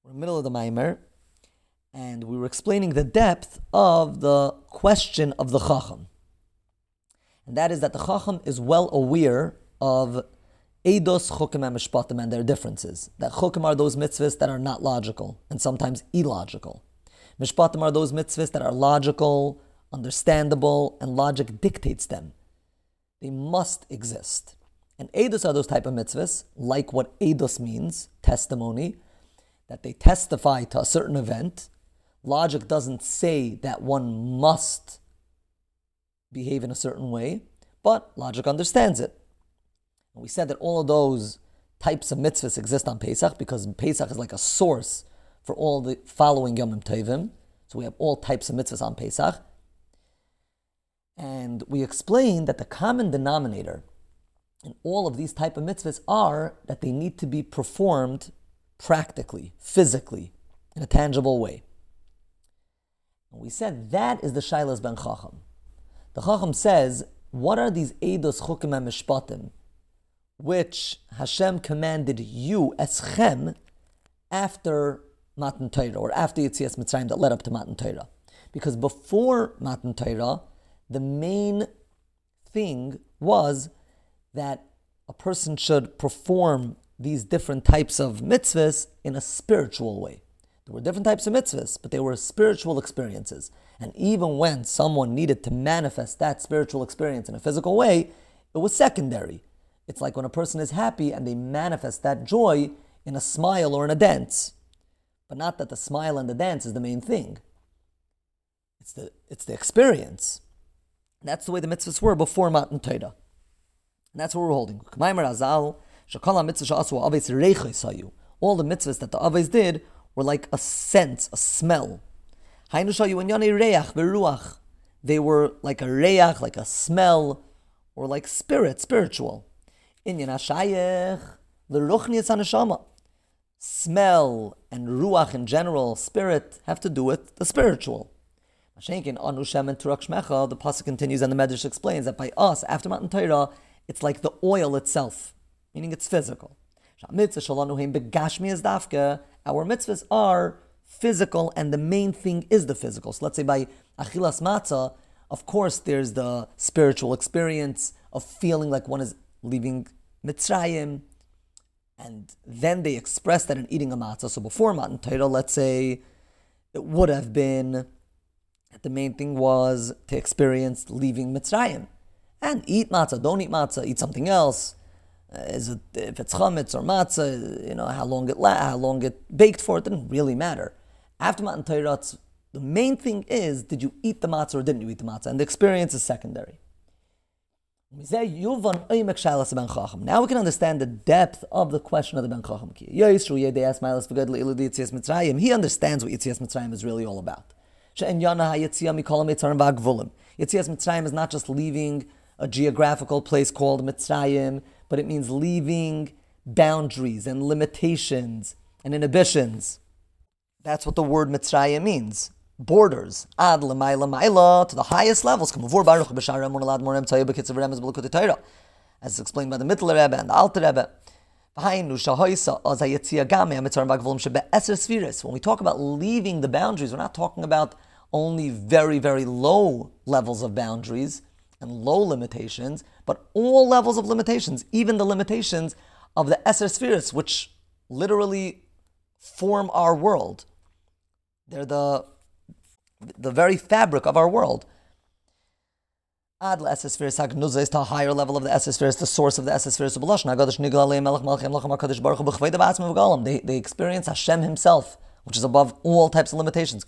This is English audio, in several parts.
We're in the middle of the Maimer, and we were explaining the depth of the question of the Chacham. And that is that the Chacham is well aware of Eidos, Chukim, and Mishpatim and their differences. That Chukim are those mitzvahs that are not logical, and sometimes illogical. Mishpatim are those mitzvahs that are logical, understandable, and logic dictates them. They must exist. And Eidos are those type of mitzvahs, like what Eidos means, testimony, that they testify to a certain event. Logic doesn't say that one must behave in a certain way, but logic understands it. And we said that all of those types of mitzvahs exist on Pesach because Pesach is like a source for all the following Yomim Tovim. So we have all types of mitzvahs on Pesach. And we explained that the common denominator in all of these type of mitzvahs are that they need to be performed practically, physically, in a tangible way. And we said that is the Shailas ben Chacham. The Chacham says, what are these Eidos, Chukim, and Mishpatim, which Hashem commanded you, Eschem, after Matan Torah, or after Yetzias Mitzrayim that led up to Matan Torah? Because before Matan Torah, the main thing was that a person should perform these different types of mitzvahs in a spiritual way. There were different types of mitzvahs, but they were spiritual experiences. And even when someone needed to manifest that spiritual experience in a physical way, it was secondary. It's like when a person is happy and they manifest that joy in a smile or in a dance. But not that the smile and the dance is the main thing. It's the experience. And that's the way the mitzvahs were before Matan Torah. And that's what we're holding. All the mitzvahs that the Avos did were like a sense, a smell. They were like a reach, like a smell, or like spiritual. Smell and ruach in general, spirit, have to do with the spiritual. The pasuk continues and the Medrash explains that by us, after Matan Torah, it's like the oil itself, meaning it's physical. Our mitzvahs are physical, and the main thing is the physical. So let's say by achilas matzah, of course there's the spiritual experience of feeling like one is leaving Mitzrayim, and then they express that in eating a matzah. So before Matan Torah, let's say, it would have been that the main thing was to experience leaving Mitzrayim. And eat matzah, don't eat matzah, eat something else. If it's chametz or matzah, how long it baked for, it didn't really matter. After Matan Torah, the main thing is, did you eat the matzah or didn't you eat the matzah? And the experience is secondary. Now we can understand the depth of the question of the Ben Chacham. He understands what Yetzias Mitzrayim is really all about. Yetzias Mitzrayim is not just leaving a geographical place called Mitzrayim, but it means leaving boundaries and limitations and inhibitions. That's what the word Mitzrayim means. Borders. Ad l'mayla, to the highest levels. As explained by the Mittler Rebbe and the Alter Rebbe. When we talk about leaving the boundaries, we're not talking about only very, very low levels of boundaries and low limitations, but all levels of limitations, even the limitations of the Eser Spheres, which literally form our world. They're the very fabric of our world. Ad Eser Spheres HaGnuza is to a higher level of the Eser Spheres, the source of the Eser Spheres. They experience Hashem Himself, which is above all types of limitations.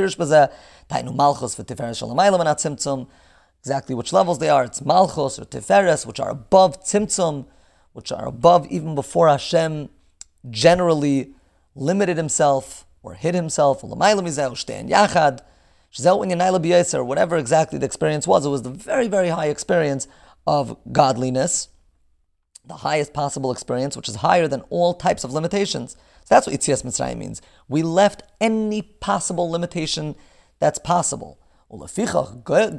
Exactly which levels they are. It's Malchus or Tiferes, which are above Tzimtzum, which are above even before Hashem generally limited Himself or hid Himself, or whatever exactly the experience was. It was the very, very high experience of godliness, the highest possible experience, which is higher than all types of limitations. So that's what Yetzias Mitzrayim means. We left any possible limitation that's possible. If one understands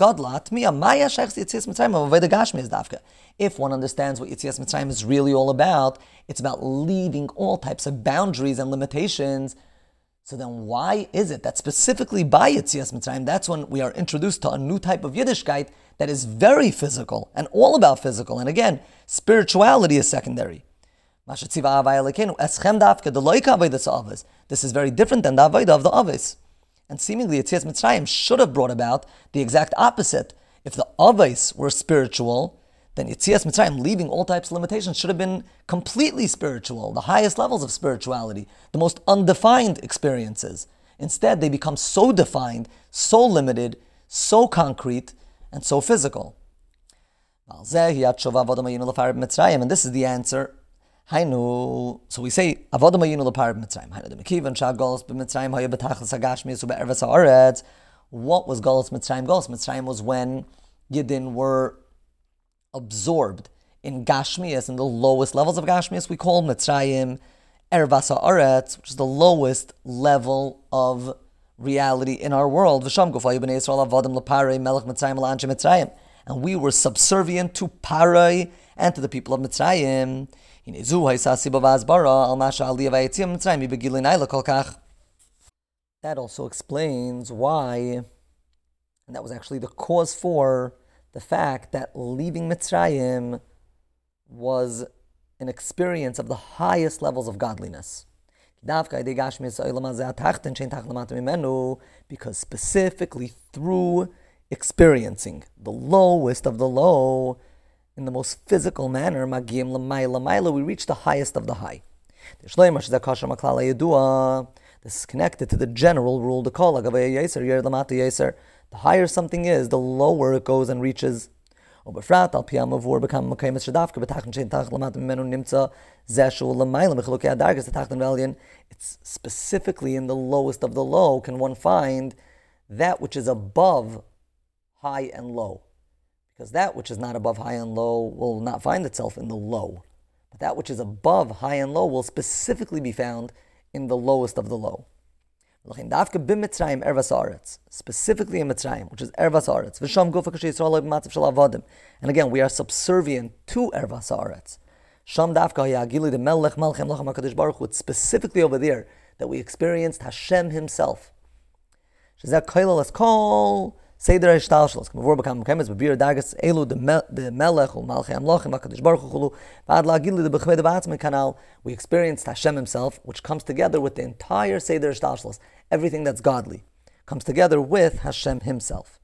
what Yetzias Mitzrayim is really all about, it's about leaving all types of boundaries and limitations So then why is it that specifically by Yetzias Mitzrayim, that's when we are introduced to a new type of Yiddishkeit that is very physical and all about physical. And again, spirituality is secondary. This is very different than the Avodah of the Avos. And seemingly Yetzias Mitzrayim should have brought about the exact opposite. If the Avos were spiritual, then Yetzias Mitzrayim, leaving all types of limitations, should have been completely spiritual, the highest levels of spirituality, the most undefined experiences. Instead, they become so defined, so limited, so concrete, and so physical. And this is the answer. So we say, what was Galus Mitzrayim? Galus Mitzrayim was when Yidden were absorbed in Gashmias, in the lowest levels of Gashmias. We call Mitzrayim Ervas Haaretz, which is the lowest level of reality in our world. And we were subservient to Parai and to the people of Mitzrayim. That also explains why, and that was actually the cause for the fact that leaving Mitzrayim was an experience of the highest levels of godliness. Because specifically through experiencing the lowest of the low in the most physical manner, we reach the highest of the high. This is connected to the general rule, the higher something is, the lower it goes and reaches. It's specifically in the lowest of the low can one find that which is above high and low. Because that which is not above high and low will not find itself in the low. But that which is above high and low will specifically be found in the lowest of the low. Specifically in Mitzrayim, which is Ervas Haaretz. And again, we are subservient to Ervas Haaretz. It's specifically over there that we experienced Hashem Himself. Seder Ishtalshlos, K'mavor B'kam Kemes, B'bir Dagas, Elu, the Melech, Malchei Amlochim, HaKadosh Baruch Hu, V'ad La'agili, the B'chvei B'atzmei Kanal, we experienced Hashem Himself, which comes together with the entire Seder Ishtalshlos, everything that's godly, comes together with Hashem Himself.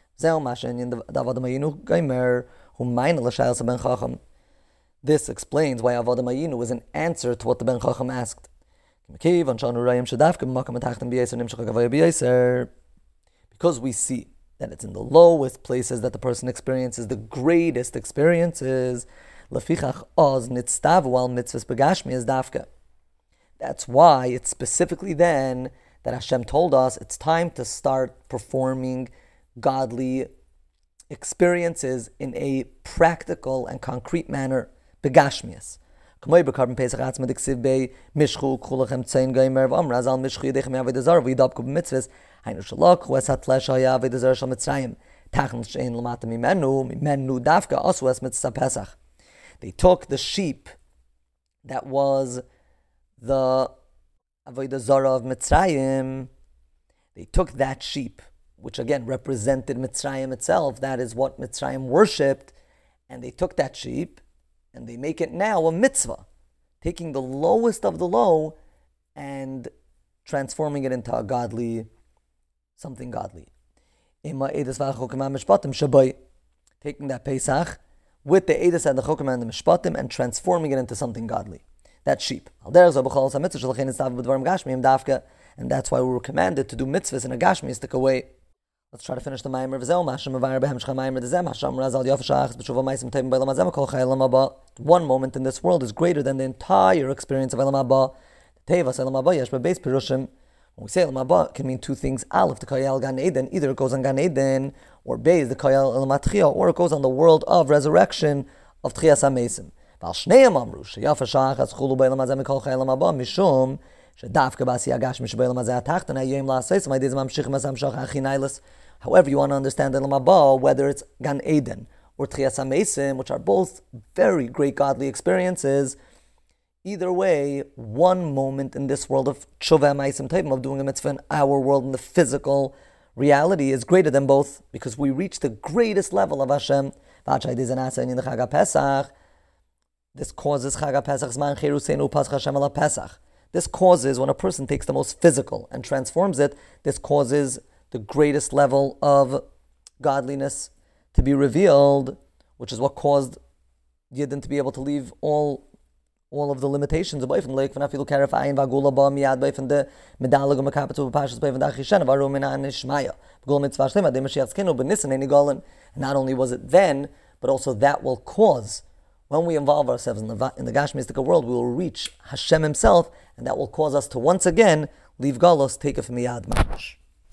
This explains why Avodah Mayinu was an answer to what the Ben Chacham asked. Because we see that it's in the lowest places that the person experiences the greatest experiences. Lefichach oz nitztavu al mitzvahs begashmi dafka. That's why it's specifically then that Hashem told us it's time to start performing godly experiences in a practical and concrete manner. Begashmias. K'moi b'karben pesach atzma diksiv bei mishchu k'chulachem tzein geimer v'amraz al mishchu yedechem yavid azar v'yidabku b'mitzvahs. Hainu shalok hu es hatlesh haya yavid azar shal Mitzrayim. Tachn shein l'mata mimenu dafka asu es mitzvah pesach. They took the sheep that was the avodah zara of Mitzrayim. They took that sheep, which again represented Mitzrayim itself. That is what Mitzrayim worshipped, and they took that sheep and they make it now a mitzvah, taking the lowest of the low and transforming it into a godly, something godly. Taking that Pesach with the Eidos and the Chokim and the Mishpatim and transforming it into something godly. That sheep. And that's why we were commanded to do mitzvahs in a Gashmiistic way. Let's try to finish the Maimer. One moment in this world is greater than the entire experience of Elam Haba. When we say Elam Haba, it can mean two things. Aleph, the Kayal Gan Eden, either it goes on Gan Eden, or Beis, the Kayal Elam Atchia, or it goes on the world of resurrection of Tchias HaMesim. However, you want to understand Elam Haba, whether it's Gan Eden or Tchias HaMesim, which are both very great godly experiences, Either way, one moment in this world of tshuva ma'asim tovim, of doing a mitzvah in our world, in the physical reality, is greater than both, because we reach the greatest level of Hashem. This causes Chag HaPesach Zman Cheruseinu Pascha Hashem ala Pesach. This causes, when a person takes the most physical and transforms it, this causes the greatest level of godliness to be revealed, which is what caused Yidden to be able to leave all of the limitations of Boifin Lake, Vanafilu Karaf Ayin Vagula Ba Miad Boifin de Medalag Makapatu Pashas Boifin Dachishan Varumina and Ishmaya. Gul Mitzvah Shlema de Mashiach Skinu Benisan Eni Golan. And not only was it then, but also that will cause, when we involve ourselves in the Gashmistic world, we will reach Hashem Himself, and that will cause us to once again leave Galos, take it from Miyad Mamash.